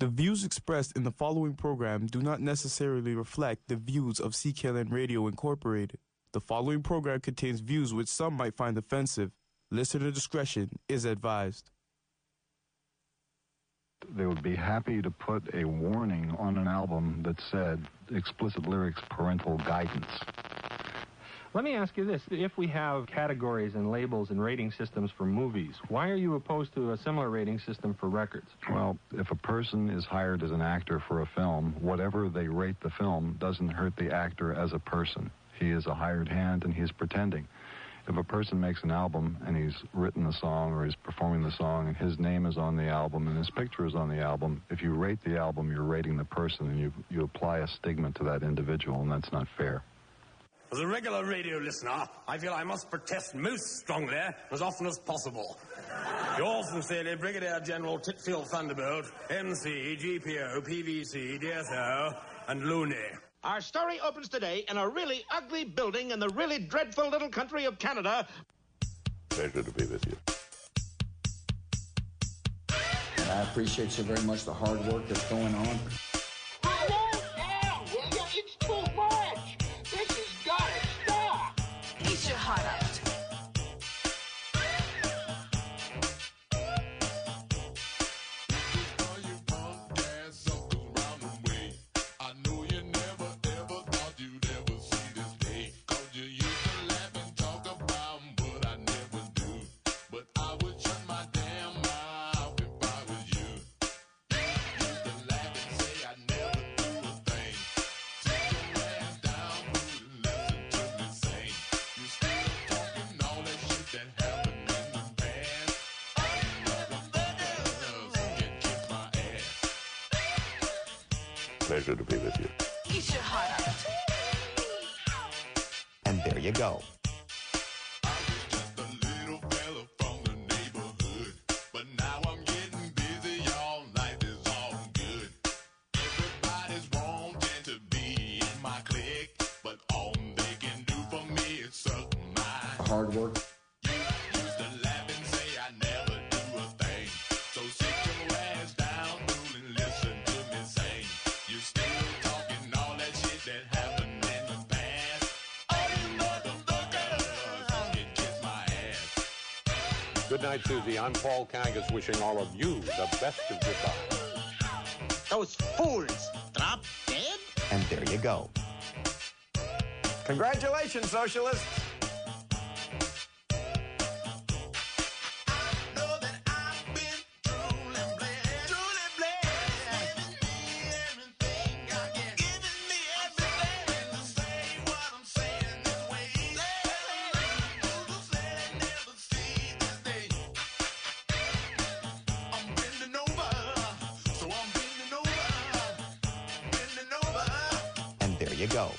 The views expressed in the following program do not necessarily reflect the views of CKLN Radio Incorporated. The following program contains views which some might find offensive. Listener discretion is advised. They would be happy to put a warning on an album that said explicit lyrics, parental guidance. Let me ask you this. If we have categories and labels and rating systems for movies, why are you opposed to a similar rating system for records? Well, if a person is hired as an actor for a film, whatever they rate the film doesn't hurt the actor as a person. He is a hired hand and he's pretending. If a person makes an album and he's written the song or he's performing the song and his name is on the album and his picture is on the album, if you rate the album, you're rating the person and you apply a stigma to that individual, and that's not fair. As a regular radio listener, I feel I must protest most strongly as often as possible. Yours sincerely, Brigadier General Titfield Thunderbolt, MC, GPO, PVC, DSO, and Looney. Our story opens today in a really ugly building in the really dreadful little country of Canada. Pleasure to be with you. And I appreciate so very much the hard work that's going on. It's too much. This has got to stop. Eat your heart out. Pleasure to be with you. Eat your heart out. And there you go. I was just a little fella from the neighborhood, but now I'm getting busy all night. Is all good. Everybody's wanting to be in my clique, but all they can do for me is suck my hard work. You used to laugh and say I never do a thing, so sit your ass down and listen to me sing. You still talking all that shit that happened in the past. All you motherfuckers can kiss my ass. Good night, Susie. I'm Paul Kangas wishing all of you the best of goodbye. Those fools drop dead? And there you go. Congratulations, socialists. And there you go.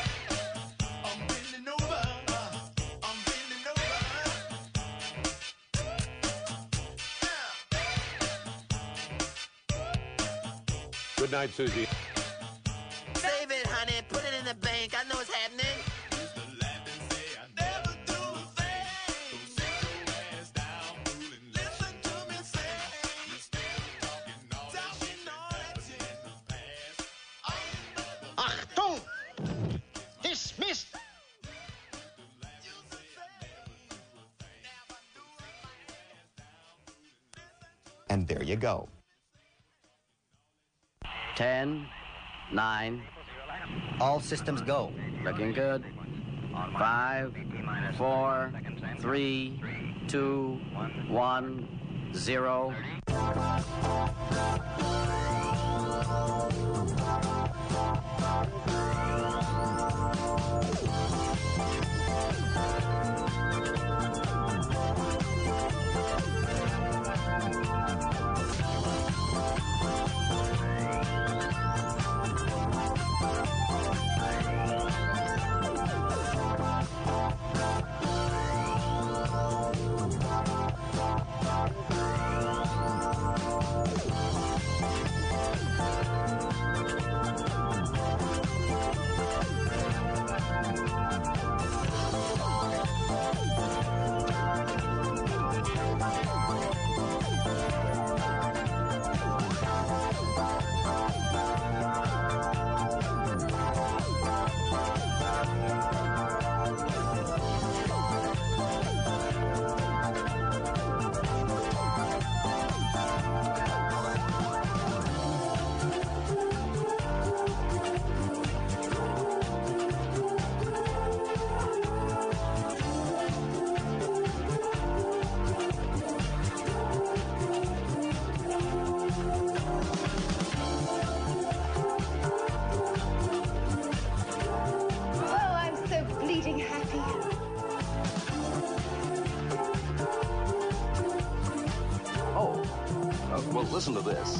Good night, Susie. Save it, honey. Put it in the bank. I know what's happening. Achtung! Dismissed! And there you go. 10, 9, all systems go. Looking good. 5, 4, 3, 2, 1, 0. Listen to this.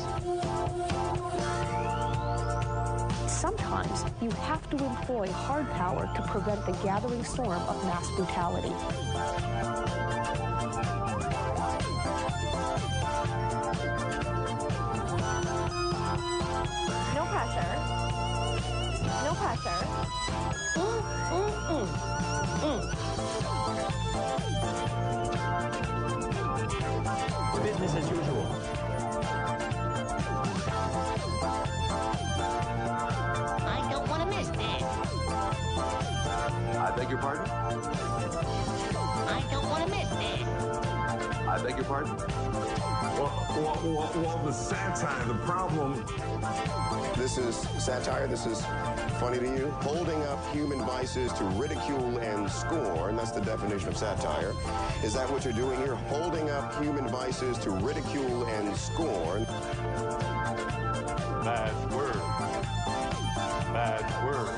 Sometimes you have to employ hard power to prevent the gathering storm of mass brutality. No pressure. No pressure. Business as usual. I don't want to miss this. I beg your pardon? I don't want to miss this. I beg your pardon? Well, the satire, the problem. This is satire. This is funny to you. Holding up human vices to ridicule and scorn. That's the definition of satire. Is that what you're doing here? Holding up human vices to ridicule and scorn. Bad word. Bad word.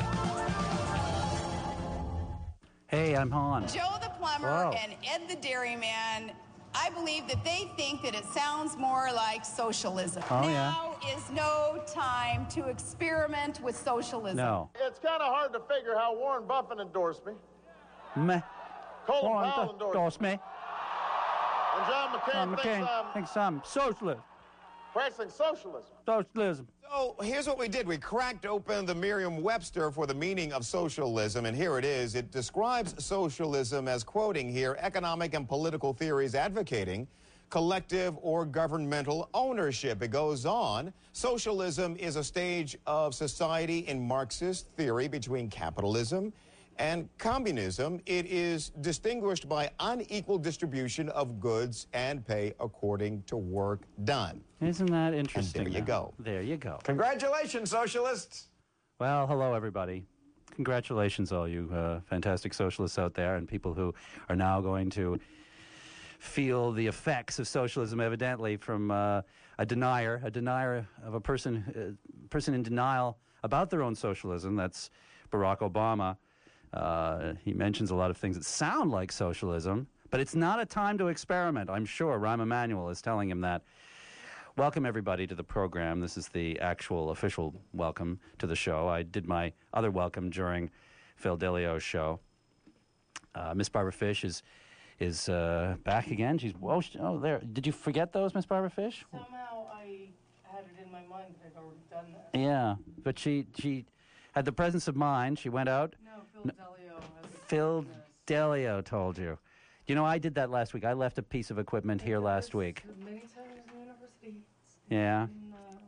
Hey, I'm Han. Joe the plumber Wow. and Ed the dairyman, I believe that they think that it sounds more like socialism. Oh, now is no time to experiment with socialism. No. It's kind of hard to figure how Warren Buffett endorsed me, Meh. Colin Warren Powell endorsed me, me. and John McCain, thinks I'm socialist. practicing socialism. Socialism. So here's what we did. We cracked open the Merriam-Webster for the meaning of socialism, and here it is. It describes socialism as, quoting here, economic and political theories advocating collective or governmental ownership. It goes on. Socialism is a stage of society in Marxist theory between capitalism and communism. It is distinguished by unequal distribution of goods and pay according to work done. Isn't that interesting? And there you go. There you go. Congratulations, socialists. Well, hello, everybody. Congratulations, all you fantastic socialists out there and people who are now going to feel the effects of socialism, evidently, from a denier of a person in denial about their own socialism. That's Barack Obama. He mentions a lot of things that sound like socialism, but it's not a time to experiment. I'm sure Rahm Emanuel is telling him that. Welcome, everybody, to the program. This is the actual official welcome to the show. I did my other welcome during Phil Delio's show. Miss Barbara Fish is back again. She's there. Did you forget those, Miss Barbara Fish? Somehow I had it in my mind that I'd already done that. Yeah, but she had the presence of mind. She went out. No, Phil Delio. Phil Delio told you. You know, I did that last week. I left a piece of equipment here last week. Many times in university. Yeah. And,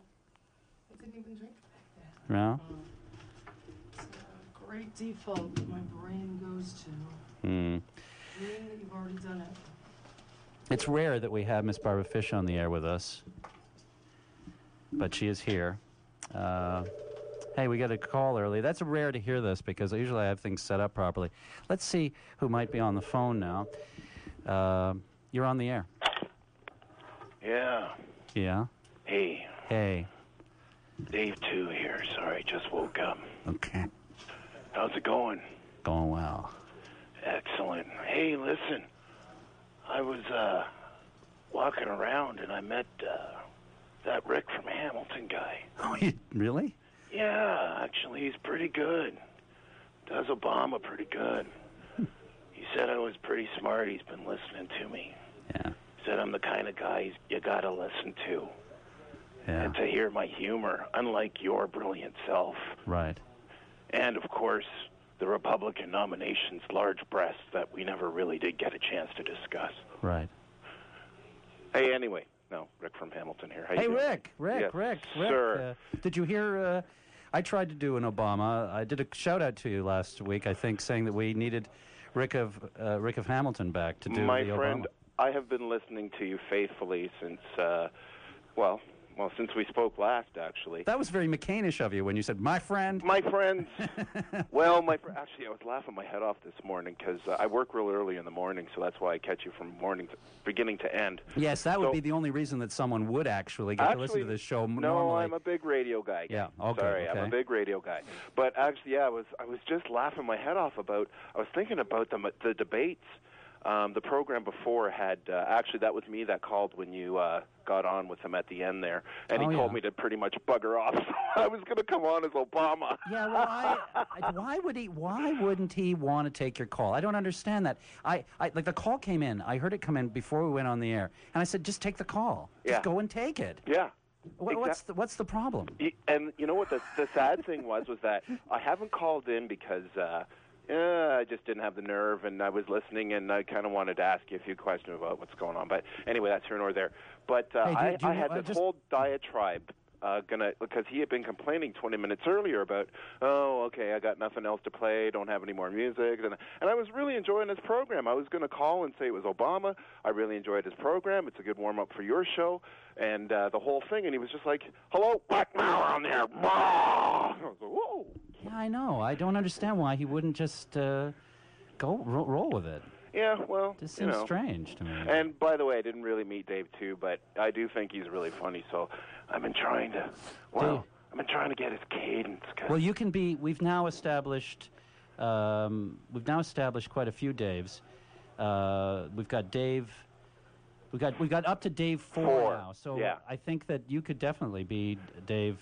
I didn't even drink back then. No? It's a great default that my brain goes to. Hmm. Meaning that you've already done it. It's rare that we have Miss Barbara Fish on the air with us, but she is here. Hey, we got a call early. That's rare to hear this because usually I have things set up properly. Let's see who might be on the phone now. You're on the air. Yeah. Yeah? Hey. Hey. Dave 2 here. Sorry, just woke up. Okay. How's it going? Going well. Excellent. Hey, listen. I was walking around and I met that Rick from Hamilton guy. Oh, really? Yeah, actually, he's pretty good. Does Obama pretty good. He said I was pretty smart. He's been listening to me. Yeah. He said I'm the kind of guy you gotta listen to. Yeah. And to hear my humor, unlike your brilliant self. Right. And, of course, the Republican nomination's large breasts that we never really did get a chance to discuss. Right. Hey, anyway. No, Rick from Hamilton here. How you Hey, doing? Rick, Yes, Rick. Sir. Did you hear? I tried to do an Obama. I did a shout out to you last week, I think, saying that we needed Rick of Hamilton back to do My the friend, Obama. I have been listening to you faithfully since, since we spoke last, actually. That was very McCainish of you when you said, my friend. My friends. Actually, I was laughing my head off this morning because I work real early in the morning, so that's why I catch you from beginning to end. Yes, that would be the only reason that someone would actually get to listen to this show normally. No, I'm a big radio guy. Yeah, okay. Sorry, okay. I'm a big radio guy. But actually, I was just laughing my head off about, I was thinking about the debates The program before had, actually, that was me that called when you got on with him at the end there. And he told me to pretty much bugger off. So I was going to come on as Obama. Yeah, well, why wouldn't he want to take your call? I don't understand that. I like the call came in. I heard it come in before we went on the air. And I said, just take the call. Just go and take it. Yeah. What's the problem? And you know what the sad thing was that I haven't called in because I just didn't have the nerve, and I was listening, and I kind of wanted to ask you a few questions about what's going on. But anyway, that's here nor there. But I had this whole diatribe because he had been complaining 20 minutes earlier about, I got nothing else to play, don't have any more music, and I was really enjoying his program. I was going to call and say it was Obama. I really enjoyed his program. It's a good warm up for your show, and the whole thing. And he was just like, "Hello, Black Mauer on there." I was like, whoa. Yeah, I know. I don't understand why he wouldn't just roll with it. Yeah, well, This seems strange to me. And by the way, I didn't really meet Dave too, but I do think he's really funny. So I've been trying to, get his cadence. Well, you can be. We've now established quite a few Daves. We've got Dave. We've got up to Dave 4 now. So I think that you could definitely be Dave.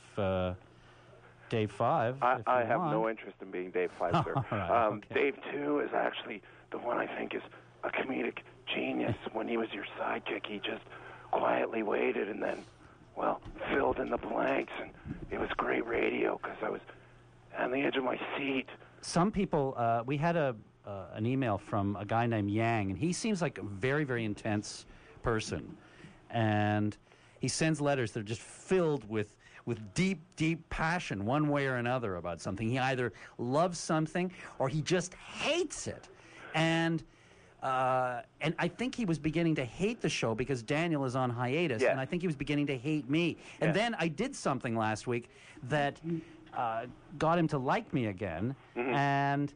Dave 5. I have no interest in being Dave 5, sir. Right, okay. Dave 2 is actually the one I think is a comedic genius. When he was your sidekick, he just quietly waited and then, filled in the blanks. And it was great radio because I was on the edge of my seat. Some people, we had an email from a guy named Yang, and he seems like a very, very intense person. And he sends letters that are just filled with deep, deep passion one way or another about something. He either loves something or he just hates it. And I think he was beginning to hate the show because Daniel is on hiatus, and I think he was beginning to hate me. And then I did something last week that got him to like me again, and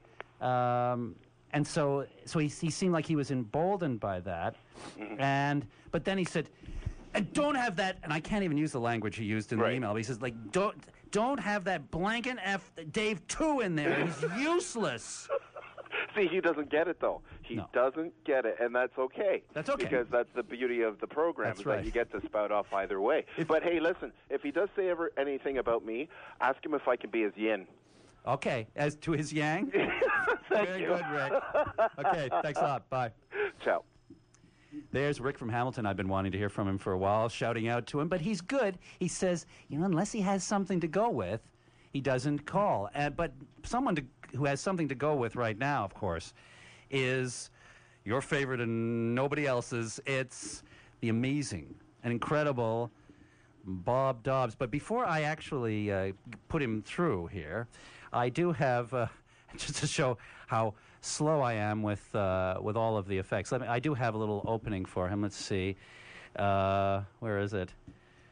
so he seemed like he was emboldened by that, but then he said, "And don't have that," and I can't even use the language he used in the email, but he says, like, don't have that blanking F Dave 2 in there. He's useless. See, he doesn't get it, though. He doesn't get it, and that's okay. That's okay. Because that's the beauty of the program, is that you get to spout off either way. But, hey, listen, if he does say anything about me, ask him if I can be his yin. Okay, as to his yang? Very good, Rick. Okay, thanks a lot. Bye. Ciao. There's Rick from Hamilton. I've been wanting to hear from him for a while, shouting out to him, but he's good. He says, unless he has something to go with, he doesn't call. But someone who has something to go with right now, of course, is your favorite and nobody else's. It's the amazing and incredible Bob Dobbs. But before I actually put him through here, I do have, just to show how slow I am with all of the effects. I do have a little opening for him. Let's see. Where is it?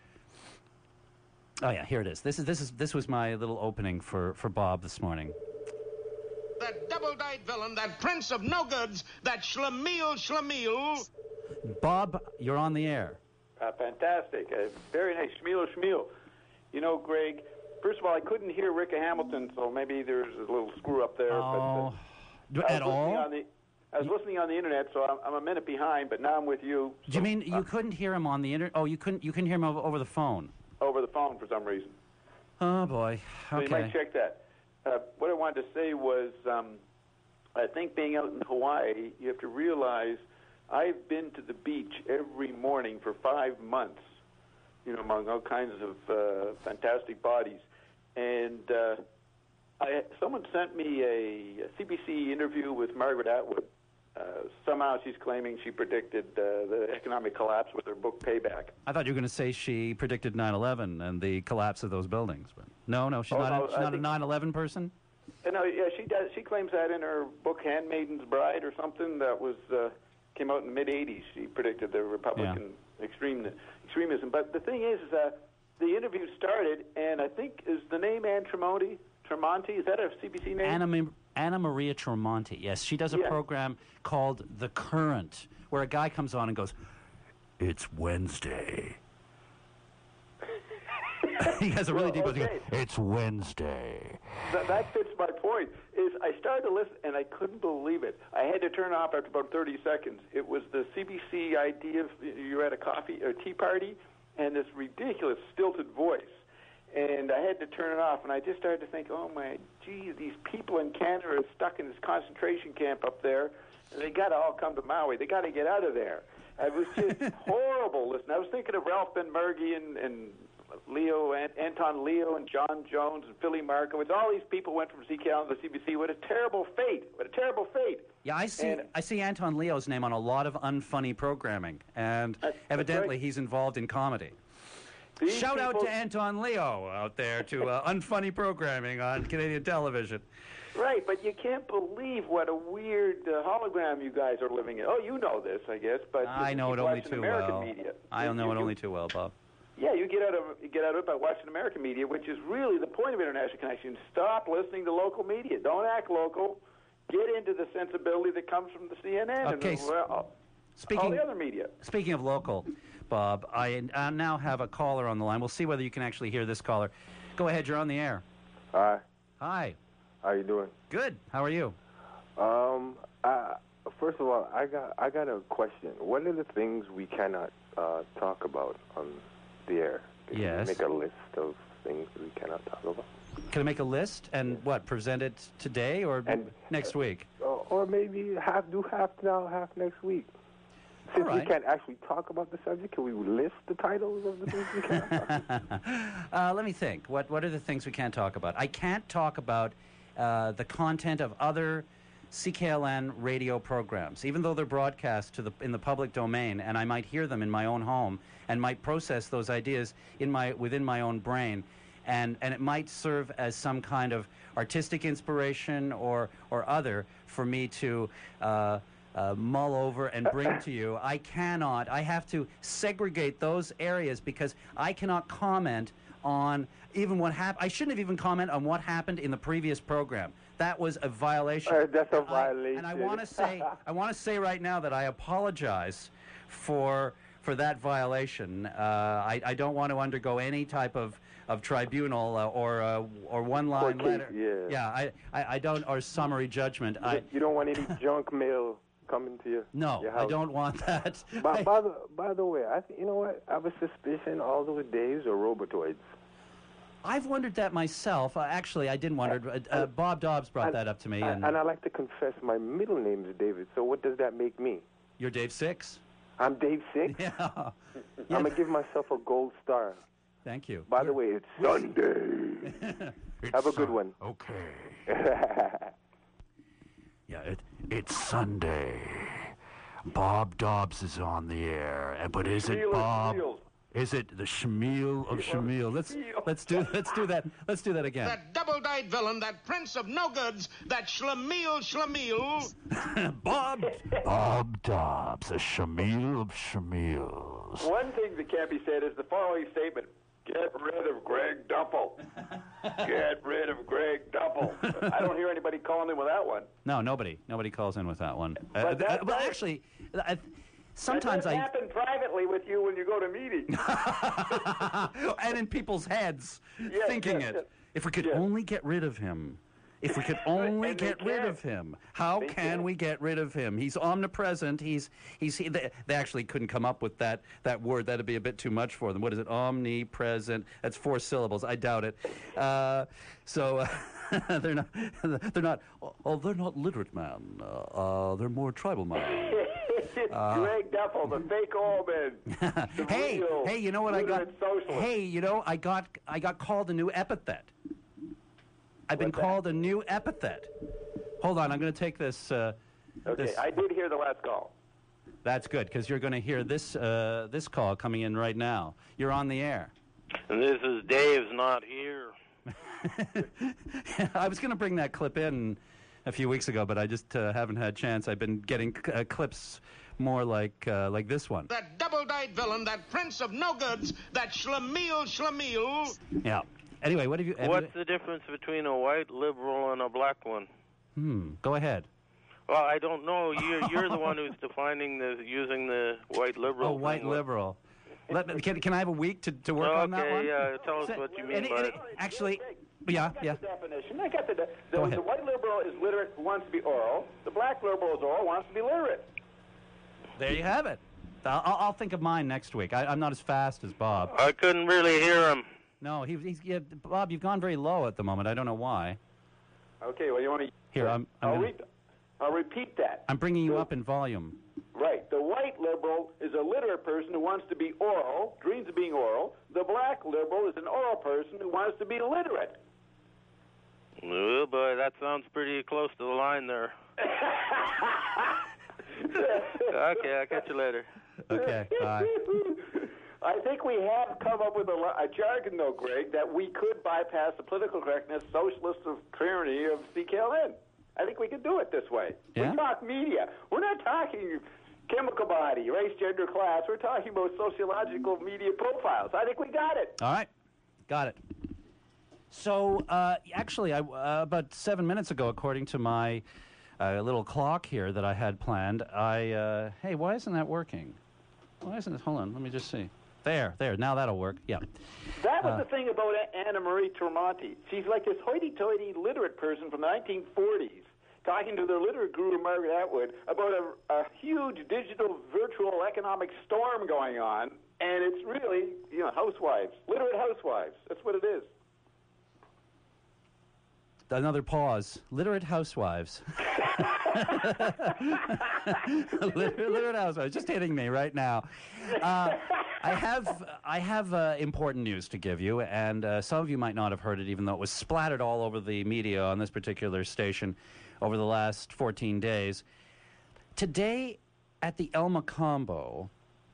Oh yeah, here it is. This was my little opening for Bob this morning. That double-dyed villain, that prince of no-goods, that Schlemiel. Bob, you're on the air. Fantastic. Very nice. Schmiel. You know, Greg, first of all, I couldn't hear Rick Hamilton, so maybe there's a little screw up there. Oh, at all? I was listening on the internet, so I'm a minute behind, but now I'm with you. Do you mean you couldn't hear him on the internet? Oh, you couldn't hear him over the phone? Over the phone for some reason. Oh, boy. Okay. So you might check that. What I wanted to say was, I think being out in Hawaii, you have to realize I've been to the beach every morning for 5 months, among all kinds of fantastic bodies. And someone sent me a CBC interview with Margaret Atwood. Somehow she's claiming she predicted the economic collapse with her book Payback. I thought you were going to say she predicted 9/11 and the collapse of those buildings. But no, she's not a 9/11 person? No, yeah, she does. She claims that in her book Handmaiden's Bride or something that was came out in the mid-'80s. She predicted the Republican extremism. But the thing is the interview started, and I think, is the name Ann Tremonti? Is that a CBC name? Anna Maria Tremonti, yes. She does a program called The Current, where a guy comes on and goes, "It's Wednesday." He has a really deep voice. He goes, "It's Wednesday." That fits my point. Is I started to listen, and I couldn't believe it. I had to turn it off after about 30 seconds. It was the CBC idea of you're at a coffee or tea party, and this ridiculous stilted voice. And I had to turn it off, and I just started to think, oh, my, geez, these people in Canada are stuck in this concentration camp up there, and they got to all come to Maui. They got to get out of there. It was just horrible. Listen, I was thinking of Ralph Ben-Mergy and Leo, Anton Leo, and John Jones, and Philly Markowitz. All these people went from CKL to the CBC. What a terrible fate. What a terrible fate. Yeah, I see Anton Leo's name on a lot of unfunny programming, and evidently he's involved in comedy. Shout out to Anton Leo out there to unfunny programming on Canadian television. Right, but you can't believe what a weird hologram you guys are living in. Oh, you know this, I guess, but I know it only too well. Media. I don't know it only too well, Bob. Yeah, you get out of it by watching American media, which is really the point of International Connection. Stop listening to local media. Don't act local. Get into the sensibility that comes from the CNN and all the other media. Speaking of local, Bob, I now have a caller on the line. We'll see whether you can actually hear this caller. Go ahead, you're on the air. Hi. Hi. How you doing? Good. How are you? First of all, I got a question. What are the things we cannot talk about on the air? Can you make a list of things we cannot talk about? Can I make a list and present it today or next week? Or maybe half now, half next week. Since we can't actually talk about the subject, can we list the titles of the things we can't talk about? Let me think. What are the things we can't talk about? I can't talk about the content of other CKLN radio programs, even though they're broadcast in the public domain, and I might hear them in my own home and might process those ideas within my own brain, and it might serve as some kind of artistic inspiration or other for me to mull over and bring to you. I have to segregate those areas because I cannot comment on even what happened. I shouldn't have even commented on what happened in the previous program. That was a violation. That's a violation. And I want to say right now that I apologize for that violation. I don't want to undergo any type of tribunal or one-line letter. Yeah. I don't, or summary judgment. You don't want any junk mail coming to you? No, your house. I don't want that. By the way, you know what? I have a suspicion all those Daves are robotoids. I've wondered that myself. Actually, I didn't wonder. Bob Dobbs brought that up to me. And I like to confess my middle name is David, so what does that make me? You're Dave Six? I'm Dave Six? Yeah. I'm going to give myself a gold star. Thank you. By the way, it's Sunday. Have a good one. Okay. Yeah, it's Sunday. Bob Dobbs is on the air. But is it Bob? Is it the Shmuel of Shmuel? Let's do that. Let's do that again. That double-dyed villain, that prince of no goods, that Schlemiel. Bob Dobbs, a Shmuel of Shmuels. One thing that can't be said is the following statement: get rid of Greg Duffel. Get rid of Greg Duffel. I don't hear anybody calling in with that one. No, nobody calls in with that one. Actually, sometimes that happen privately with you when you go to meetings. And in people's heads, thinking it. If we could only get rid of him. If we could only get rid of him. How can we get rid of him? He's omnipresent. They actually couldn't come up with that word. That'd be a bit too much for them. What is it? Omnipresent. That's 4 syllables. I doubt it. They're not. Oh, they're not literate, man. They're more tribal, man. Greg Duffel, the fake Allman. Hey, you know what I got? Hey, I got called a new epithet. I've been called a new epithet. Hold on, I'm going to take this. Okay, I did hear the last call. That's good, because you're going to hear this call coming in right now. You're on the air. And this is Dave's not here. I was going to bring that clip in a few weeks ago, but I just haven't had a chance. I've been getting clips more like this one. That double-dyed villain, that prince of no goods, that Schlemiel. Yeah. Anyway, what have you... What's the difference between a white liberal and a black one? Go ahead. Well, I don't know. You're the one who's using the white liberal. Oh, white liberal. Can I have a week to work on that one? Okay, yeah. Tell us what you mean by it. Actually, Yeah, I got the definition. I got the white liberal is literate who wants to be oral. The black liberal is oral, wants to be literate. There you have it. I'll think of mine next week. I'm not as fast as Bob. I couldn't really hear him. No, Bob, you've gone very low at the moment. I don't know why. Okay, well, you want to... Here, I'll repeat that. I'm bringing you up in volume. Right. The white liberal is a literate person who wants to be oral, dreams of being oral. The black liberal is an oral person who wants to be literate. Oh, boy, that sounds pretty close to the line there. Okay, I'll catch you later. Okay, bye. I think we have come up with a jargon, though, Greg, that we could bypass the political correctness, socialist tyranny of CKLN. I think we could do it this way. Yeah? We talk media. We're not talking chemical body, race, gender, class. We're talking about sociological media profiles. I think we got it. All right. Got it. So, actually, about 7 minutes ago, according to my little clock here that I had planned, hey, why isn't that working? Why isn't it? Hold on. Let me just see. There. Now that'll work. Yeah. That was the thing about Anna Marie Tremonti. She's like this hoity-toity literate person from the 1940s talking to their literate guru, Margaret Atwood, about a huge digital virtual economic storm going on, and it's really, housewives, literate housewives. That's what it is. Another pause. Literate housewives. Literate housewives. Just hitting me right now. I have important news to give you, and some of you might not have heard it, even though it was splattered all over the media on this particular station over the last 14 days. Today at the El Macombo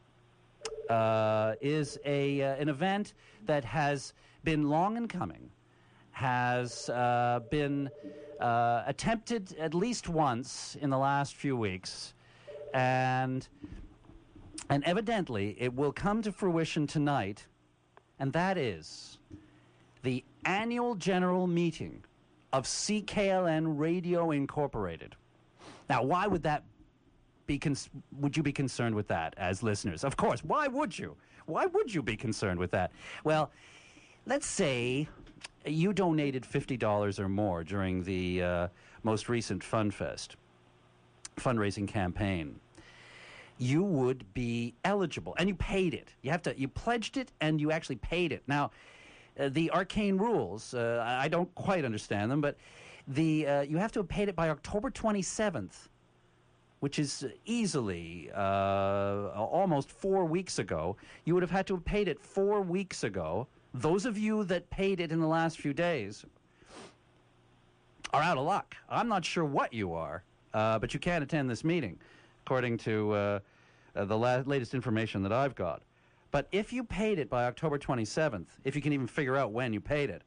is an event that has been long in coming, has been attempted at least once in the last few weeks, and evidently it will come to fruition tonight, and that is the annual general meeting of CKLN Radio Incorporated. Now, why would that be? Would you be concerned with that as listeners? Of course. Why would you? Why would you be concerned with that? Well, let's say you donated $50 or more during the most recent FunFest fundraising campaign. You would be eligible, and you paid it. You pledged it, and you actually paid it. Now, the arcane rules, I don't quite understand them, but you have to have paid it by October 27th, which is easily almost 4 weeks ago. You would have had to have paid it 4 weeks ago. Those of you that paid it in the last few days are out of luck. I'm not sure what you are, but you can't attend this meeting, according to the latest information that I've got. But if you paid it by October 27th, if you can even figure out when you paid it,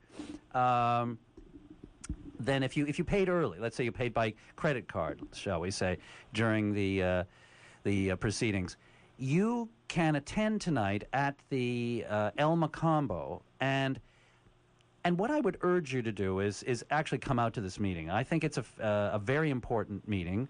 then if you paid early, let's say you paid by credit card, shall we say, during the proceedings, you can attend tonight at the El Macombo, and what I would urge you to do is actually come out to this meeting. I think it's a very important meeting.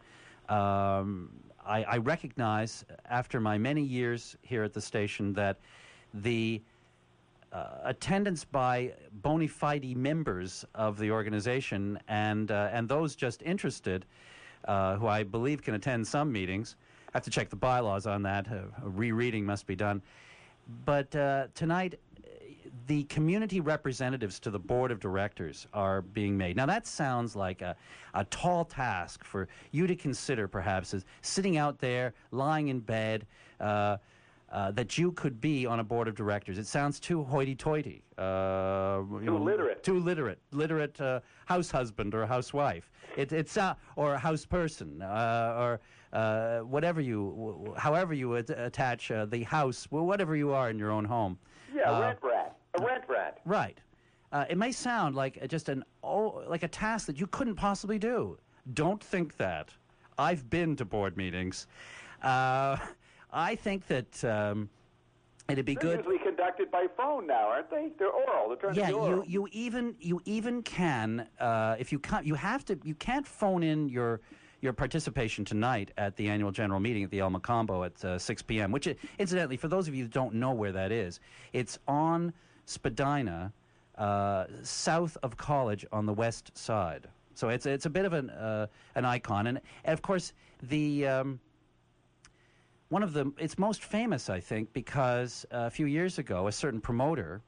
I recognize, after my many years here at the station, that the attendance by bona fide members of the organization and those just interested, who I believe can attend some meetings. I have to check the bylaws on that. A rereading must be done. But tonight, the community representatives to the board of directors are being made. Now, that sounds like a tall task for you to consider, perhaps, as sitting out there, lying in bed, that you could be on a board of directors. It sounds too hoity-toity. Too literate. Too literate. Literate house husband or housewife. It's or a house person, or whatever however you attach the house, whatever you are in your own home. Yeah, rent rat. A rent rat. Right. It may sound like just like a task that you couldn't possibly do. Don't think that. I've been to board meetings. I think that it'd be good. They're usually conducted by phone now, aren't they? They're oral. They're trying to be oral. you even can if you can't. You can't phone in your participation tonight at the annual general meeting at the El Macombo at 6 p.m., which, incidentally, for those of you who don't know where that is, it's on Spadina south of College on the west side. So it's a bit of an icon, and of course it's most famous, I think, because a few years ago a certain promoter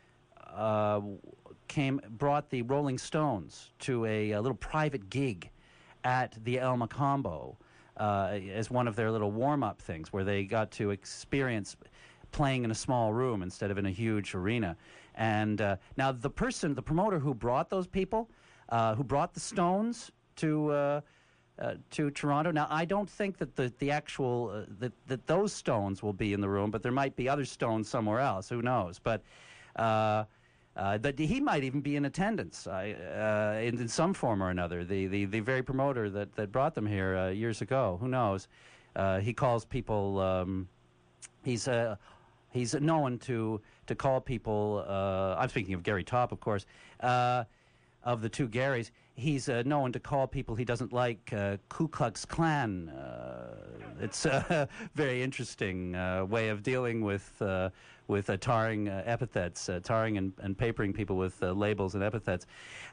brought the Rolling Stones to a little private gig at the El Macombo as one of their little warm-up things, where they got to experience playing in a small room instead of in a huge arena. And now the promoter who brought those people, who brought the Stones to Toronto. Now, I don't think that the actual that those Stones will be in the room, but there might be other Stones somewhere else. Who knows? But that he might even be in attendance in some form or another. The very promoter that brought them here years ago. Who knows? He calls people. He's known to call people. I'm speaking of Gary Topp, of course. Of the two Garys, he's known to call people he doesn't like Ku Klux Klan. It's a very interesting way of dealing with tarring epithets, tarring and papering people with labels and epithets.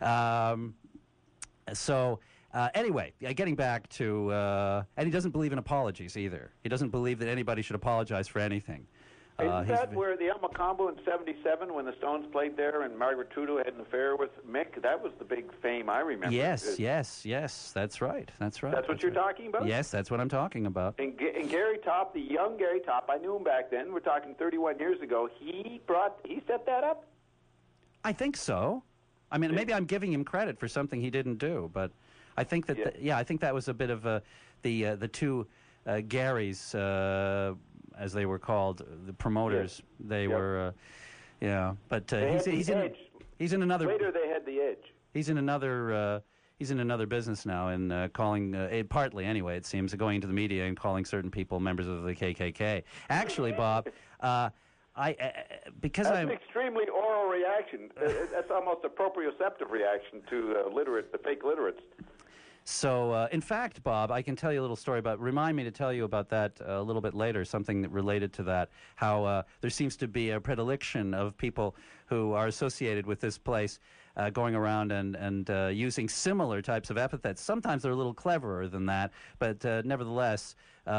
Anyway, getting back to, and he doesn't believe in apologies either. He doesn't believe that anybody should apologize for anything. Isn't that where the El Macombo in '77, when the Stones played there and Margaret Trudeau had an affair with Mick? That was the big fame I remember. Yes, that's right. That's what you're talking about? Yes, that's what I'm talking about. And Gary Topp, the young Gary Topp, I knew him back then. We're talking 31 years ago. He set that up? I think so. I mean, maybe I'm giving him credit for something he didn't do, but I think that I think that was a bit of the two Garys. As they were called, the promoters, they were, But he's in another. Later, they had the edge. He's in another. He's in another business now, and calling partly anyway. It seems going into the media and calling certain people members of the KKK. Actually, Bob, because that's an extremely oral reaction. That's almost a proprioceptive reaction to the fake literates. So, in fact, Bob, I can tell you a little story remind me to tell you about that a little bit later, something that related to that, how there seems to be a predilection of people who are associated with this place going around and using similar types of epithets. Sometimes they're a little cleverer than that, but nevertheless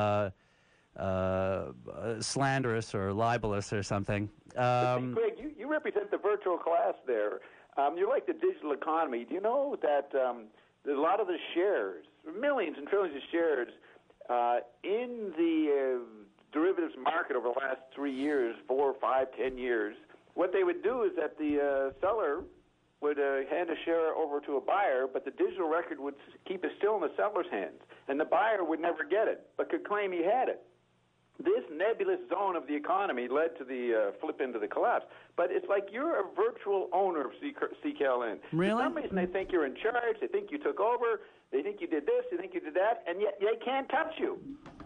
slanderous or libelous or something. Greg, you represent the virtual class there. You're like the digital economy. Do you know that... a lot of the shares, millions and trillions of shares, in the derivatives market over the last 3 years, 4, 5, 10 years, what they would do is that the seller would hand a share over to a buyer, but the digital record would keep it still in the seller's hands, and the buyer would never get it, but could claim he had it. This nebulous zone of the economy led to the flip into the collapse. But it's like you're a virtual owner of CKLN. Really? For some reason, they think you're in charge. They think you took over. They think you did this. They think you did that. And yet they can't touch you.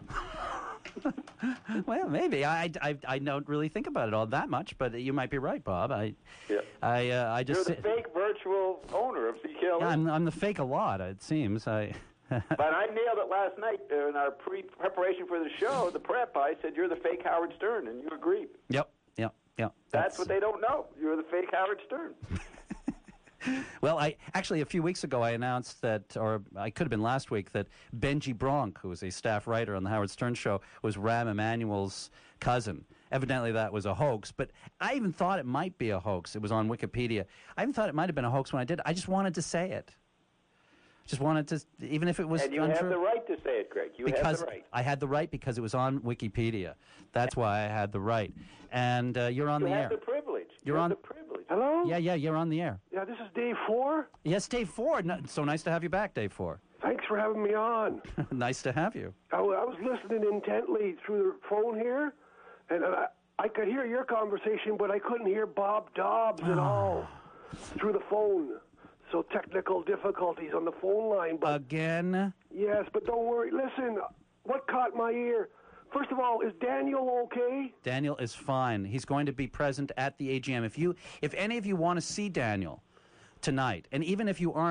Well, maybe. I don't really think about it all that much, but you might be right, Bob. I just... You're the fake virtual owner of CKLN. Yeah, I'm the fake a lot, it seems. But I nailed it last night in our preparation for the show. The prep, I said, you're the fake Howard Stern, and you agreed. Yep. That's what they don't know. You're the fake Howard Stern. Well, actually, a few weeks ago, I announced that, or I could have been last week, that Benji Bronk, who was a staff writer on the Howard Stern Show, was Rahm Emanuel's cousin. Evidently, that was a hoax, but I even thought it might be a hoax. It was on Wikipedia. I even thought it might have been a hoax when I did. I just wanted to say it. Just wanted to, even if it was untrue. And you have the right to say it, Greg. You have the right. I had the right because it was on Wikipedia. That's why I had the right. And you're on the air. You have the privilege. You're on the privilege. Hello? Yeah, you're on the air. Yeah, this is Dave 4. Yes, Dave 4. So nice to have you back, Dave 4. Thanks for having me on. Nice to have you. I was listening intently through the phone here, and I could hear your conversation, but I couldn't hear Bob Dobbs at all through the phone. So technical difficulties on the phone line. But again? Yes, but don't worry. Listen, what caught my ear? First of all, is Daniel okay? Daniel is fine. He's going to be present at the AGM. If any of you want to see Daniel tonight, and even if you aren't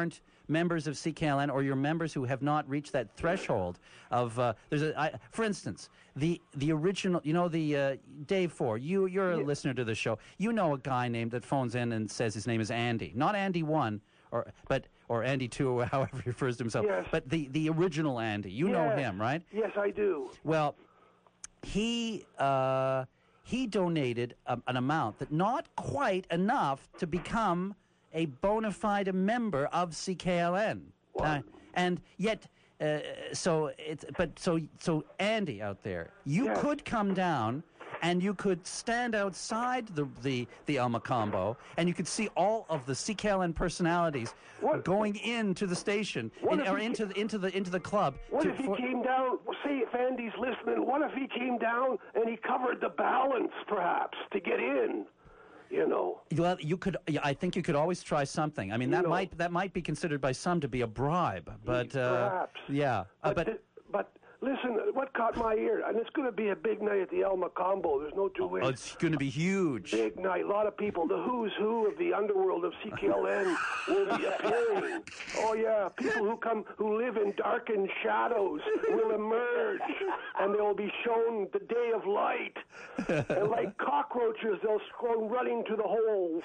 members of CKLN or you're members who have not reached that threshold of for instance, the original, the Dave Four. You're a listener to the show. You know a guy named that phones in and says his name is Andy, not Andy 1 or Andy 2, or however he refers to himself, but the original Andy. You know him, right? Yes, I do. Well, he donated an amount that not quite enough to become a bona fide member of CKLN. And yet, so Andy out there, you could come down and you could stand outside the Elma Combo and you could see all of the CKLN personalities going into the station into the club. What if he came down? Say if Andy's listening, what if he came down and he covered the balance, perhaps, to get in? Well, you could. I think you could always try something. I mean, that might be considered by some to be a bribe, but perhaps. Yeah. But listen, what caught my ear, and it's going to be a big night at the Elma Combo. There's no two ways. Oh, it's going to be huge. Big night. A lot of people. The who's who of the underworld of CKLN will be appearing. Oh yeah, people who live in darkened shadows will emerge, and they'll be shown the day of light. And like cockroaches, they'll go running to the holes.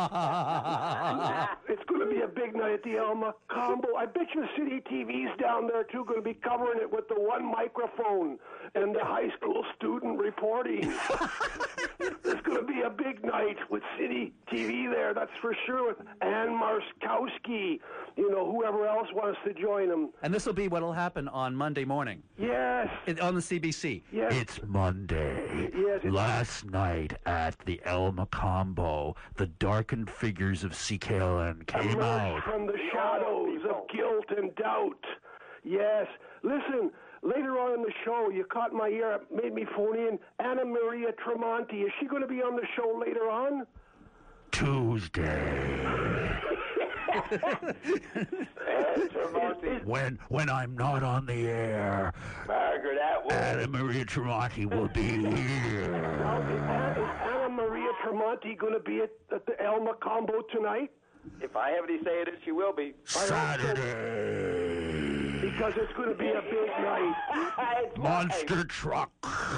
It's going to be a big night at the Elma Combo. I bet you City TV's down there too, going to be covering it with the one microphone and the high school student reporting. It's going to be a big night with City TV there, that's for sure, with Ann Marskowski, whoever else wants to join them. And this will be what will happen on Monday morning. Yes. On the CBC. Yes. It's Monday. Yes. Last night at the Elma Combo, the darkened figures of CKLN came out. From the shadows of guilt and doubt. Yes. Listen, later on in the show, you caught my ear, made me phone in, Anna Maria Tremonti. Is she going to be on the show later on? Tuesday. When I'm not on the air, Margaret Atwood. Anna Maria Tremonti will be here. Is Anna Maria Tremonti going to be at the Elma Combo tonight? If I have any say in it, she will be. Saturday. Because it's going to be a big night. Monster Truck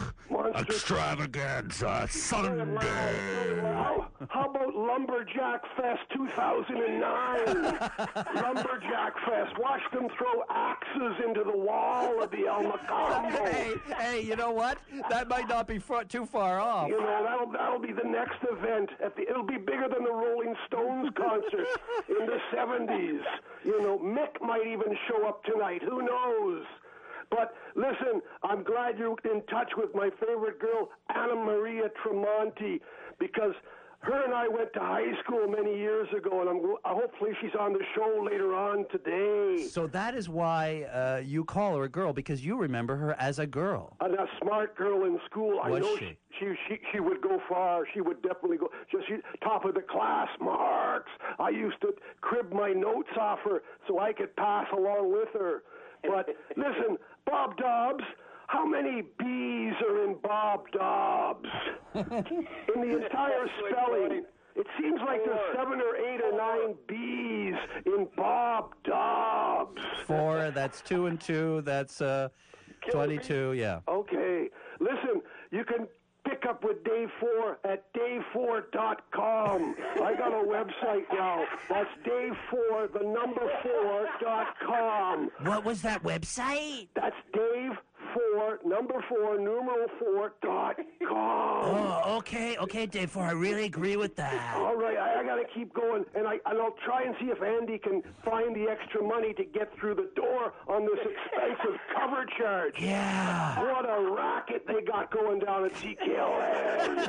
Extravaganza Sunday. How about Lumberjack Fest 2009? Lumberjack Fest. Watch them throw axes into the wall of the Elma Combo. Hey, you know what? That might not be too far off. That'll be the next event. It'll be bigger than the Rolling Stones concert in the 70s. Mick might even show up tonight. Who knows? But listen, I'm glad you're in touch with my favorite girl, Anna Maria Tremonti, because her and I went to high school many years ago, and hopefully she's on the show later on today. So that is why you call her a girl, because you remember her as a girl. And a smart girl in school. Was I know she? She would go far. She would definitely go. Top of the class marks. I used to crib my notes off her so I could pass along with her. But listen, Bob Dobbs, how many B's are in Bob Dobbs? In the entire spelling, it seems like there's 7 or 8 or 9 B's in Bob Dobbs. 4, that's 2 and 2, that's 22, yeah. Okay. Listen, you can pick up with Dave 4 at dave4.com. I got a website now. That's Dave4, the number 4.com. What was that website? That's Dave4, number 4, numeral 4.com. Oh, okay, Dave 4. I really agree with that. All right, I got to keep going, and I'll try and see if Andy can find the extra money to get through the door on this expensive cover charge. Yeah. What a racket they got going down at CKLN.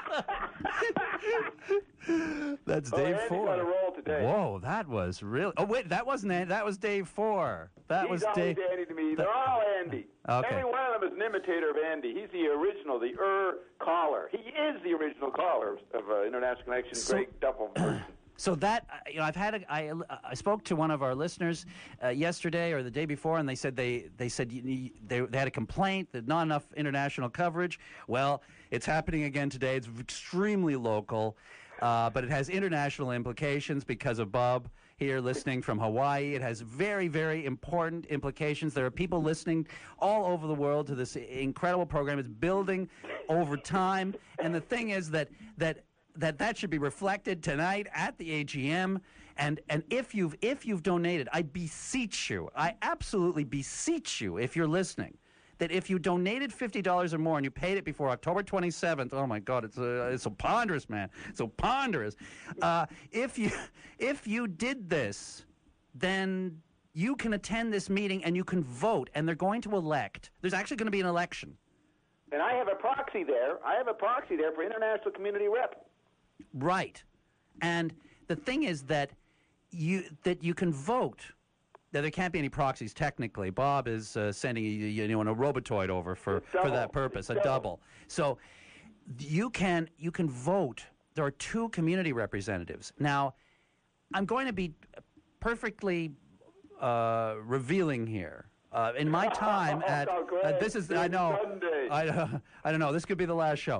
That's Dave 4. Got a roll today. Whoa, that was really. Oh wait, that wasn't Andy. That was Dave 4. That was He's Dave. always Andy to me. They're all Andy. Okay. Every one of them is an imitator of Andy. He's the original, the caller. He is the original caller of International Connection. Great double person. So that I've had I spoke to one of our listeners yesterday or the day before, and they said they had a complaint that not enough international coverage. Well, it's happening again today. It's extremely local. but it has international implications because of Bob here listening from Hawaii. It has very, very important implications. There are people listening all over the world to this incredible program. It's building over time. And the thing is that should be reflected tonight at the AGM. And if you've donated, I beseech you, I absolutely beseech you, if you're listening, that if you donated $50 or more and you paid it before October 27th, oh my God, it's so ponderous, man, so ponderous. If you did this, then you can attend this meeting and you can vote, and they're going to elect. There's actually going to be an election. And I have a proxy there. I have a proxy there for International Community Rep. Right, and the thing is that you can vote. Now, there can't be any proxies technically. Bob is sending a robotoid over for that purpose, a double. So you can vote. There are 2 community representatives. Now, I'm going to be perfectly revealing here. In my time at this is I know I don't know. This could be the last show.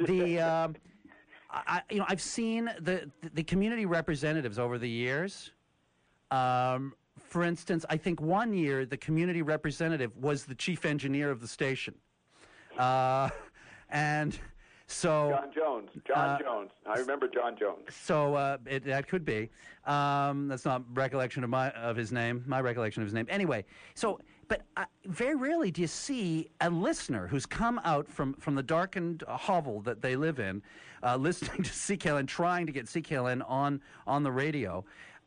I've seen the community representatives over the years. For instance, I think one year the community representative was the chief engineer of the station, and so John Jones. I remember John Jones. So that could be. That's not recollection of his name. My recollection of his name. Anyway, so. But very rarely do you see a listener who's come out from the darkened hovel that they live in, listening to CKLN, trying to get CKLN on the radio.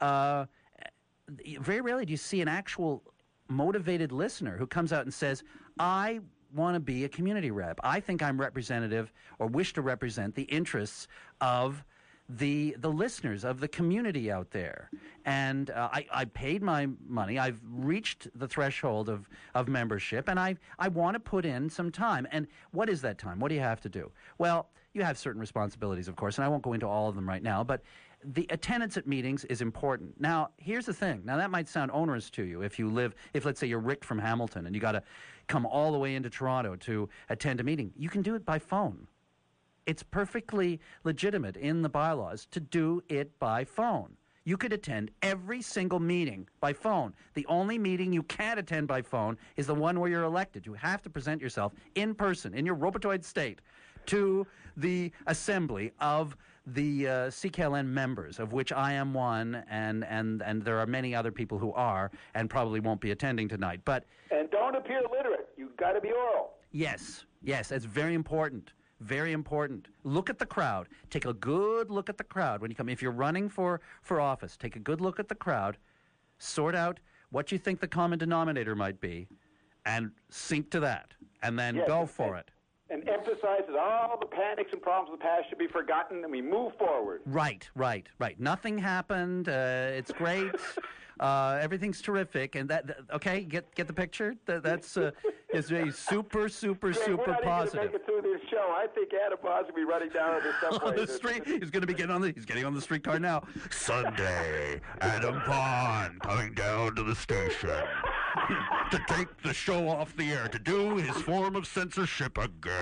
Very rarely do you see an actual motivated listener who comes out and says, I want to be a community rep. I think I'm representative or wish to represent the interests of the listeners, of the community out there. And I paid my money. I've reached the threshold of membership, and I want to put in some time. And what is that time? What do you have to do? Well, you have certain responsibilities, of course, and I won't go into all of them right now, but the attendance at meetings is important. Now, here's the thing. Now, that might sound onerous to you if let's say you're Rick from Hamilton and you got to come all the way into Toronto to attend a meeting. You can do it by phone. It's perfectly legitimate in the bylaws to do it by phone. You could attend every single meeting by phone. The only meeting you can't attend by phone is the one where you're elected. You have to present yourself in person, in your robotoid state, to the assembly of the CKLN members, of which I am one, and there are many other people who are and probably won't be attending tonight. And don't appear illiterate. You've got to be oral. Yes, that's very important. Very important. Look at the crowd. Take a good look at the crowd when you come. If you're running for office, take a good look at the crowd, sort out what you think the common denominator might be, and sync to that, and then go for it. And emphasize that all the panics and problems of the past should be forgotten, and we move forward. Right. Nothing happened. It's great. Everything's terrific, and okay. Get the picture. That's is a super positive. Make it through this show. I think Adam Vaughn will be running down the subway. On the street. He's going to be getting on the streetcar now. Sunday, Adam Vaughn coming down to the station to take the show off the air, to do his form of censorship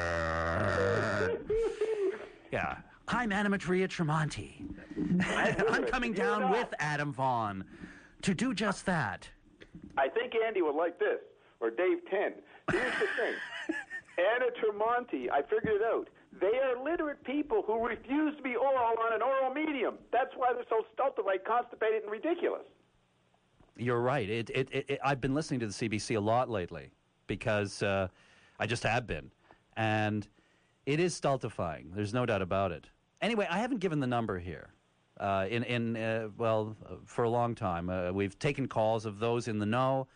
again. Yeah. I'm Animatria Tremonti. I'm coming down with Adam Vaughn to do just that. I think Andy would like this, or Dave 10. Here's the thing. Anna Tremonti, I figured it out. They are literate people who refuse to be oral on an oral medium. That's why they're so stultifying, constipated, and ridiculous. You're right. I've been listening to the CBC a lot lately because I just have been. And it is stultifying. There's no doubt about it. Anyway, I haven't given the number here. For a long time. We've taken calls of those in the know.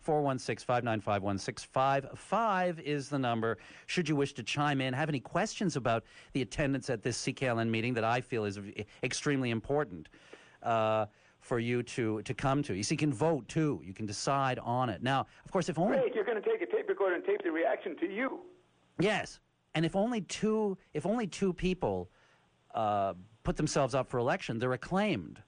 416-595-1655 is the number. Should you wish to chime in, have any questions about the attendance at this CKLN meeting that I feel is extremely important for you to come to. You see, you can vote, too. You can decide on it. Now, of course, if only... Great, you're going to take a tape recorder and tape the reaction to you. Yes, and if only two people... put themselves up for election, they're acclaimed.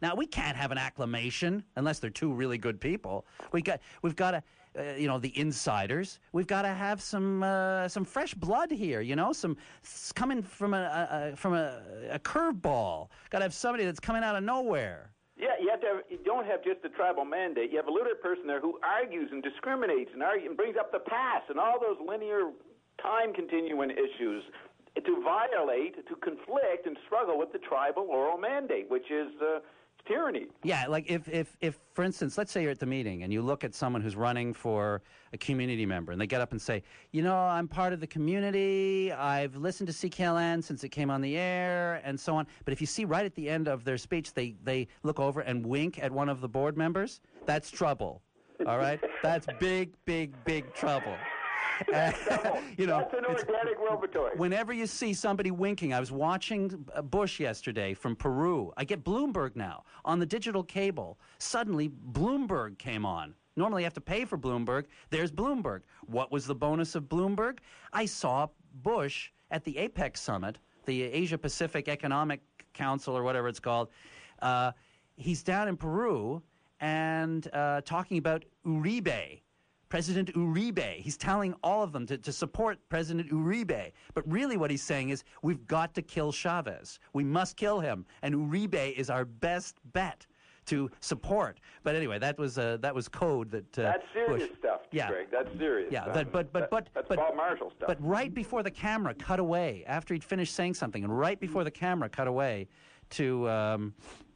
Now, we can't have an acclamation unless they're two really good people. We've got to, the insiders. We've got to have some fresh blood here. Coming from a curveball. Got to have somebody that's coming out of nowhere. Yeah, you don't have just a tribal mandate. You have a literate person there who argues and discriminates and brings up the past and all those linear time continuum issues to violate, to conflict, and struggle with the tribal oral mandate, which is tyranny. Yeah, like if, for instance, let's say you're at the meeting and you look at someone who's running for a community member and they get up and say, I'm part of the community, I've listened to CKLN since it came on the air, and so on. But if you see right at the end of their speech, they look over and wink at one of the board members, that's trouble. All right? That's big, big, big trouble. That's an organic robatory. Whenever you see somebody winking, I was watching Bush yesterday from Peru. I get Bloomberg now on the digital cable. Suddenly, Bloomberg came on. Normally, you have to pay for Bloomberg. There's Bloomberg. What was the bonus of Bloomberg? I saw Bush at the APEC summit, the Asia-Pacific Economic Council or whatever it's called. He's down in Peru and talking about Uribe. President Uribe. He's telling all of them to support President Uribe. But really what he's saying is, we've got to kill Chavez. We must kill him. And Uribe is our best bet to support. But anyway, that was code that that's serious Bush. stuff, yeah. Greg. That's serious yeah, stuff. That's Bob Marshall stuff. But right before the camera cut away, after he'd finished saying something, and right before the camera cut away to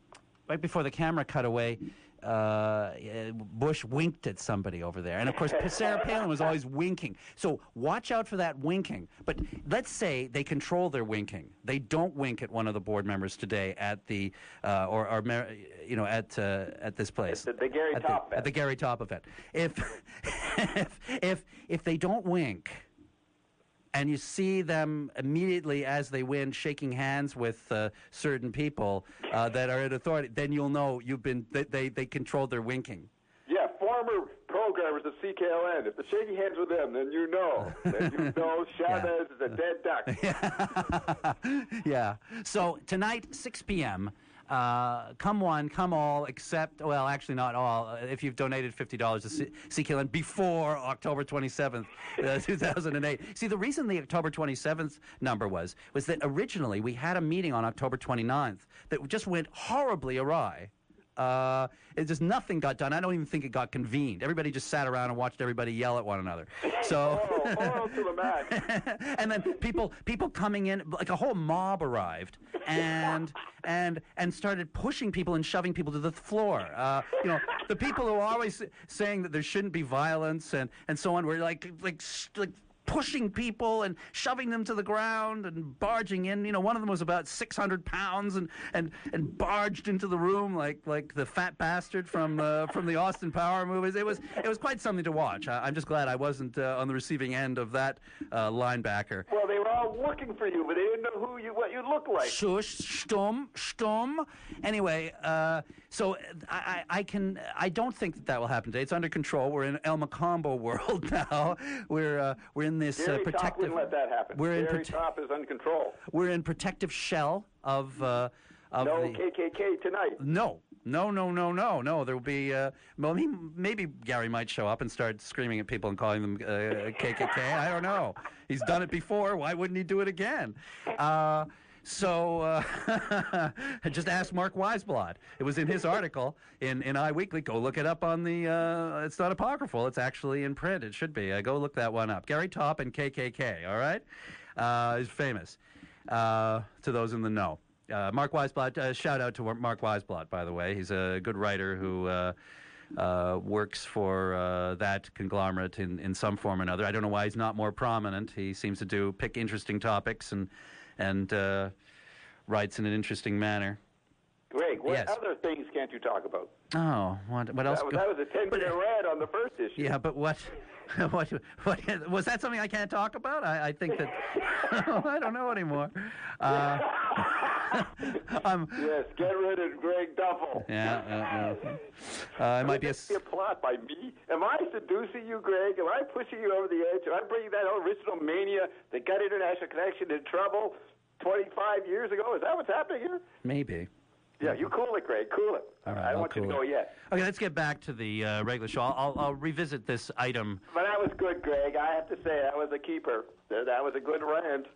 Bush winked at somebody over there. And, of course, Sarah Palin was always winking. So watch out for that winking. But let's say they control their winking. They don't wink at one of the board members today at the at this place. At the Gary Top event. At the Gary Top event. If they don't wink, and you see them immediately as they win shaking hands with certain people that are in authority, then you'll know they controlled their winking. Yeah, former programmers of CKLN. If they're shaking hands with them, then you know. Chavez is a dead duck. Yeah. So tonight, 6 p.m., come one, come all, except, well, actually not all, if you've donated $50 to CKLN before October 27th, 2008. See, the reason the October 27th number was that originally we had a meeting on October 29th that just went horribly awry. Nothing got done. I don't even think it got convened. Everybody just sat around and watched everybody yell at one another. So, to the max. And then people coming in, like a whole mob arrived and started pushing people and shoving people to the floor. The people who are always saying that there shouldn't be violence and so on were like pushing people and shoving them to the ground and barging in. One of them was about 600 pounds and barged into the room like the fat bastard from the Austin Power movies. It was quite something to watch. I'm just glad I wasn't on the receiving end of that linebacker. Well, they were all working for you, but they didn't know what you looked like. Shush, stumm. Anyway, so I don't think that will happen today. It's under control. We're in El Macombo world now. We're in this Gary protective. Top wouldn't let that happen. Gary Top is under control. We're in protective shell of no KKK tonight. No. There will be. Maybe Gary might show up and start screaming at people and calling them KKK. I don't know. He's done it before. Why wouldn't he do it again? So just ask Mark Weisblot. It was in his article in iWeekly. Go look it up on the, it's not apocryphal. It's actually in print. It should be. Go look that one up. Gary Top and KKK, all right? He's famous to those in the know. Mark Weisblot, shout out to Mark Weisblot, by the way. He's a good writer who works for that conglomerate in some form or another. I don't know why he's not more prominent. He seems to pick interesting topics and writes in an interesting manner. Greg, what other things can't you talk about? Oh, what else? That was a 10-minute rant on the first issue. Yeah, but what was that something I can't talk about? I think that I don't know anymore. Yes, get rid of Greg Duffel. Yeah. It might be a plot by me. Am I seducing you, Greg? Am I pushing you over the edge? Am I bringing that original mania that got International Connection in trouble 25 years ago? Is that what's happening here? Maybe. Yeah, you cool it, Greg. Cool it. All right, I don't I'll want you to cool go it. yet. Okay, let's get back to the regular show. I'll revisit this item. But that was good, Greg. I have to say, that was a keeper. That was a good rant.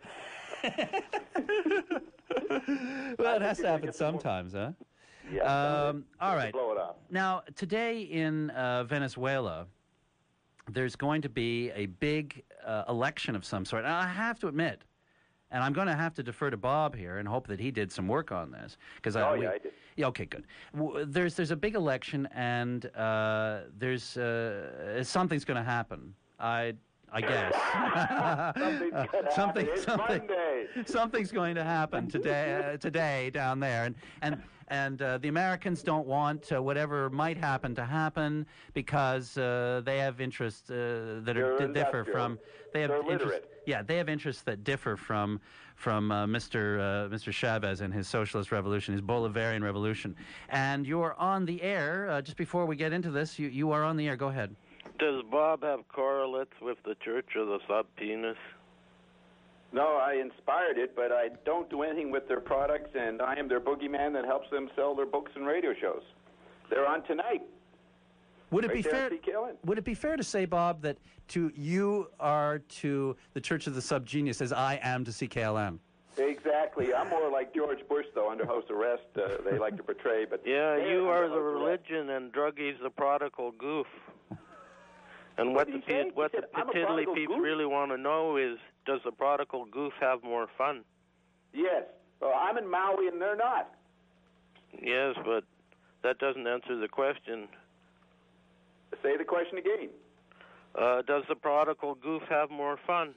Well, it has to happen sometimes, huh? Yeah. All right. Blow it up. Now, today in Venezuela, there's going to be a big election of some sort. And I have to admit, and I'm going to have to defer to Bob here and hope that he did some work on this. I did. Yeah, okay, good. There's a big election, and there's something's going to happen. I guess. Something's going to happen today down there, and the Americans don't want whatever might happen to happen because they have interests that differ from. They have interests. Yeah, they have interests that differ from Mr. Chavez and his socialist revolution, his Bolivarian revolution. And you're on the air. Just before we get into this, you are on the air. Go ahead. Does Bob have correlates with the Church of the Sub-Penis? No, I inspired it, but I don't do anything with their products, and I am their boogeyman that helps them sell their books and radio shows. They're on tonight. Would it be fair to say, Bob, that you are to the Church of the Subgenius as I am to CKLM? Exactly. I'm more like George Bush, though, under house arrest. They like to portray, but yeah, you are the religion, and Druggy's the prodigal goof. And what the tiddly peeps really want to know is, does the prodigal goof have more fun? Yes. Well, I'm in Maui, and they're not. Yes, but that doesn't answer the question. Say the question again. Does the prodigal goof have more fun?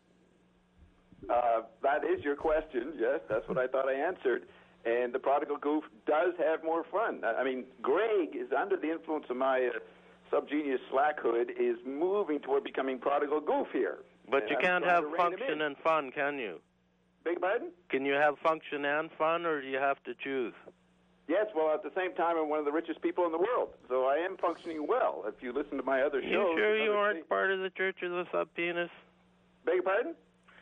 That is your question. Yes, that's what I thought I answered. And the prodigal goof does have more fun. I mean, Greg is under the influence of my subgenius slackhood, is moving toward becoming prodigal goof here. But you can't have function and fun, can you? Beg your pardon? Can you have function and fun, or do you have to choose? Yes, well, at the same time, I'm one of the richest people in the world, so I am functioning well. If you listen to my other shows... You sure you aren't part of the Church of the Sub-Penis? Beg your pardon?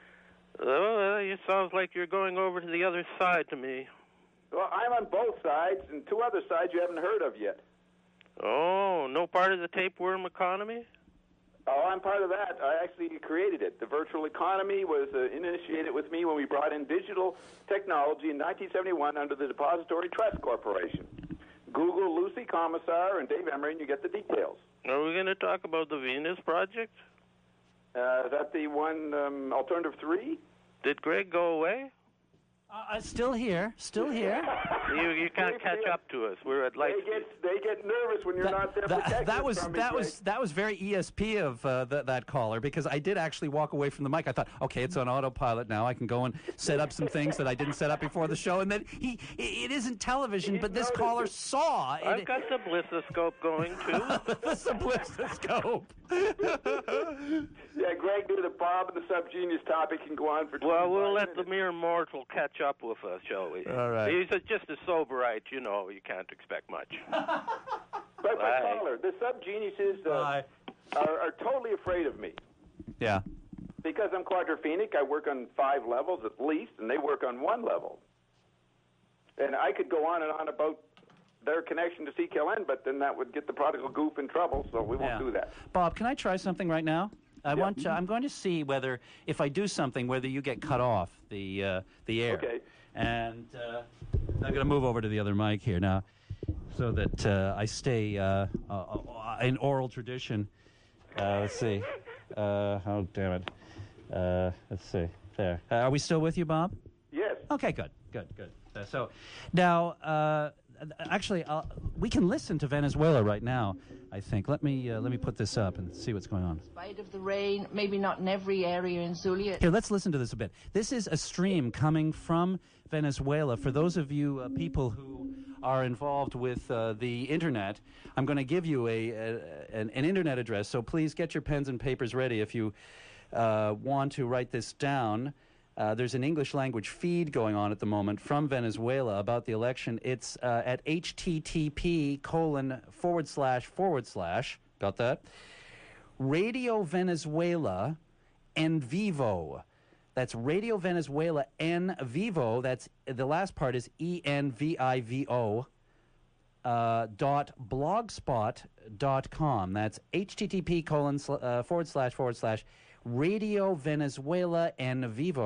Oh, it sounds like you're going over to the other side to me. Well, I'm on both sides, and two other sides you haven't heard of yet. Oh, no part of the tapeworm economy? Oh, I'm part of that. I actually created it. The virtual economy was initiated with me when we brought in digital technology in 1971 under the Depository Trust Corporation. Google Lucy Commissar and Dave Emery, and you get the details. Are we going to talk about the Venus Project? Is that the one, Alternative 3? Did Greg go away? Still here. You can't catch up to us. We're at light speed. They get nervous when you're not there. That was very ESP of that caller, because I did actually walk away from the mic. I thought, okay, it's on autopilot now. I can go and set up some things that I didn't set up before the show. And then it isn't television, but this caller saw. I've got the blissoscope going too. The blissoscope. Yeah, Greg knew the Bob and the subgenius topic can go on for 25 Well, we'll minutes. let the mere mortal catch up with us, shall we? All right. He's just a soberite, you know. You can't expect much. But caller, the subgeniuses are totally afraid of me. Yeah. Because I'm quadrophenic, I work on 5 levels at least, and they work on 1 level. And I could go on and on about their connection to CKLN, but then that would get the prodigal goof in trouble, so we won't do that. Bob, can I try something right now? I'm going to see whether, if I do something, whether you get cut off the air. Okay. And I'm going to move over to the other mic here now, so that I stay in oral tradition. Let's see. Oh, damn it. Let's see. There. Are we still with you, Bob? Yes. Okay, good. So now, actually, we can listen to Venezuela right now, I think. Let me put this up and see what's going on. In spite of the rain, maybe not in every area in Zulia. Here, let's listen to this a bit. This is a stream coming from Venezuela. For those of you people who are involved with the Internet, I'm going to give you an Internet address, so please get your pens and papers ready if you want to write this down. There's an English language feed going on at the moment from Venezuela about the election. It's at http:// got that? Radio Venezuela en vivo. That's Radio Venezuela en Vivo. That's the last part is ENVIVO. .blogspot.com. That's http:// Radio Venezuela en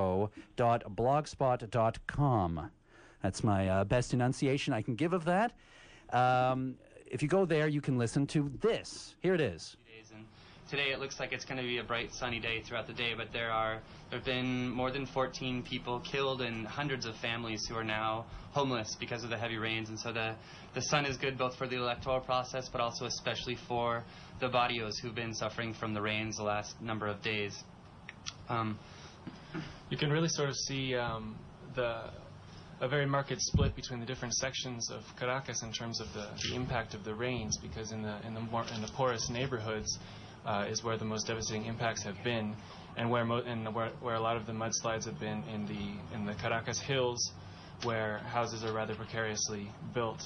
Vivo.blogspot.com. That's my best enunciation I can give of that. If you go there, you can listen to this. Here it is. Today it looks like it's going to be a bright sunny day throughout the day, but there have been more than 14 people killed and hundreds of families who are now homeless because of the heavy rains. And so the sun is good both for the electoral process, but also especially for the barrios who've been suffering from the rains the last number of days. You can really sort of see a very marked split between the different sections of Caracas in terms of the impact of the rains, because in the poorest neighborhoods is where the most devastating impacts have been, and where a lot of the mudslides have been in the Caracas hills, where houses are rather precariously built.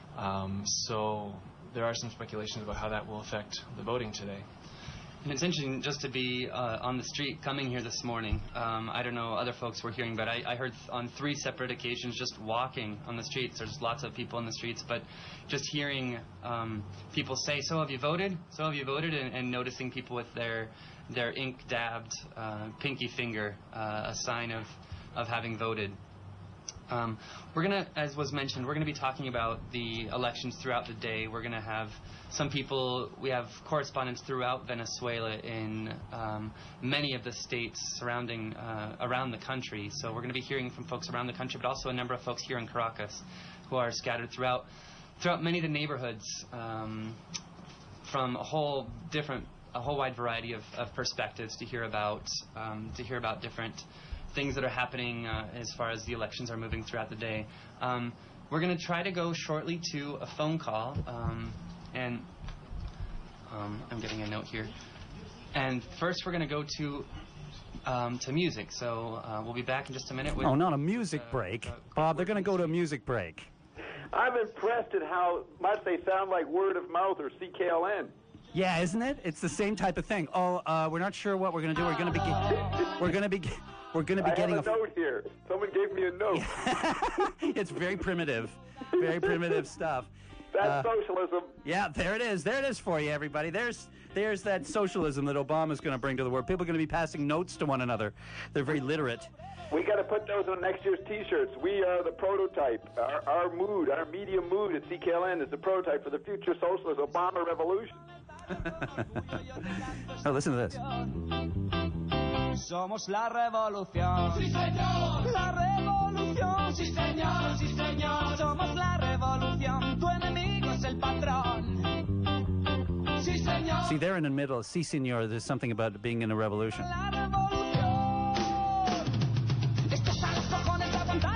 So there are some speculations about how that will affect the voting today. And it's interesting just to be on the street coming here this morning. I don't know other folks were hearing, but I heard on 3 separate occasions just walking on the streets. There's lots of people in the streets, but just hearing people say, "So have you voted? So have you voted?" and noticing people with their ink-dabbed pinky finger, a sign of having voted. We're going to, as was mentioned, we're going to be talking about the elections throughout the day. We're going to have some people, we have correspondents throughout Venezuela in many of the states surrounding, around the country. So we're going to be hearing from folks around the country, but also a number of folks here in Caracas who are scattered throughout many of the neighborhoods from a whole wide variety of perspectives to hear about different things that are happening as far as the elections are moving throughout the day. We're going to try to go shortly to a phone call, and I'm getting a note here. And first we're going to go to music, so we'll be back in just a minute. Oh, not a music break. Bob, they're going to go to a music break. I'm impressed at how much they sound like Word of Mouth or CKLN. Yeah, isn't it? It's the same type of thing. Oh, we're not sure what we're going to do. We're going to be getting a note here. Someone gave me a note. It's very primitive stuff. That's socialism. Yeah, there it is. There it is for you, everybody. There's that socialism that Obama's going to bring to the world. People are going to be passing notes to one another. They're very literate. We got to put those on next year's T-shirts. We are the prototype. Our media mood at CKLN is the prototype for the future socialist Obama revolution. Oh, listen to this. Somos la revolución. Sí, señor. La revolución. Sí, señor. Sí, señor. Somos la revolución. Tu enemigo es el patrón. Sí, señor. See, they're in the middle. Sí, señor. There's something about being in a revolution. La revolución. Estos a los cojones de aguantar.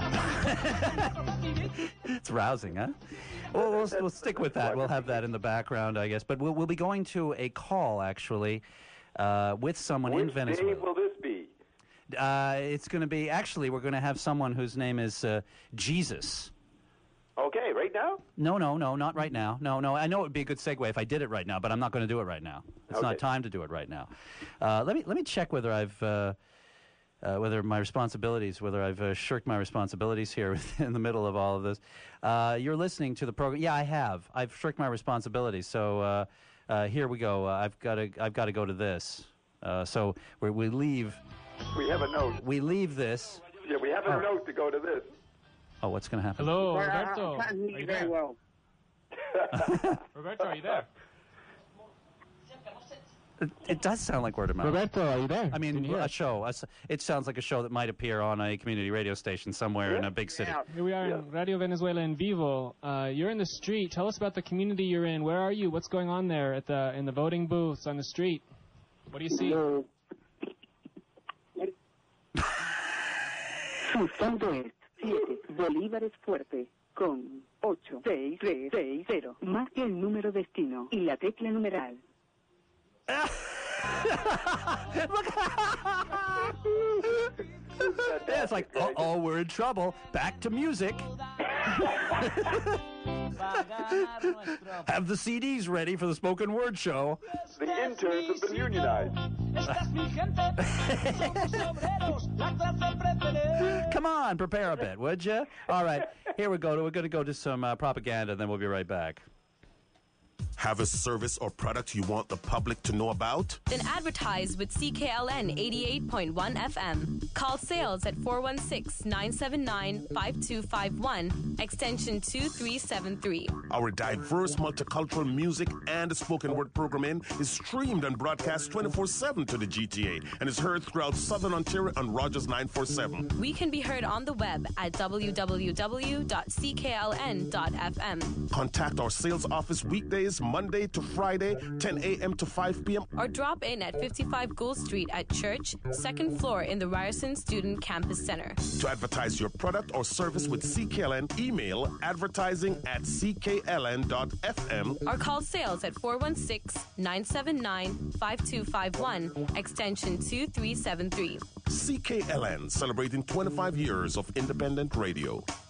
It's rousing, huh? Well, we'll stick with that. We'll have that in the background, I guess. But we'll be going to a call, actually, with someone in Venezuela. Which day will this be? It's going to be, actually, we're going to have someone whose name is Jesus. Okay, right now? No, not right now. No, I know it would be a good segue if I did it right now, but I'm not going to do it right now. It's not time to do it right now. Let me check whether I've... whether my responsibilities, whether I've shirked my responsibilities here in the middle of all of this. You're listening to the program. Yeah, I have. I've shirked my responsibilities. So here we go. I've got to go to this. So we leave. We have a note. We leave this. Yeah, we have a note to go to this. Oh, what's going to happen? Hello, Roberto. I can't hear you very well. Roberto, are you there? It does sound like word of mouth. Roberto, are you there? I mean, a show. It sounds like a show that might appear on a community radio station somewhere in a big city. Here we are in Radio Venezuela en Vivo. You're in the street. Tell us about the community you're in. Where are you? What's going on there in the voting booths on the street? What do you see? Su saldo es 7 bolívares fuerte con 8660. Marque el número destino y la tecla numeral. Yeah, it's like, uh-oh, we're in trouble. Back to music. Have the CDs ready for the spoken word show. The interns have been unionized. Come on, prepare a bit, would you? All right, here we go. We're going to go to some propaganda, and then we'll be right back. Have a service or product you want the public to know about? Then advertise with CKLN 88.1 FM. Call sales at 416-979-5251, extension 2373. Our diverse multicultural music and spoken word programming is streamed and broadcast 24/7 to the GTA and is heard throughout Southern Ontario on Rogers 947. We can be heard on the web at www.ckln.fm. Contact our sales office weekdays, Monday to Friday, 10 a.m. to 5 p.m. Or drop in at 55 Gould Street at Church, second floor in the Ryerson Student Campus Center. To advertise your product or service with CKLN, email advertising@ckln.fm. Or call sales at 416-979-5251, extension 2373. CKLN, celebrating 25 years of independent radio.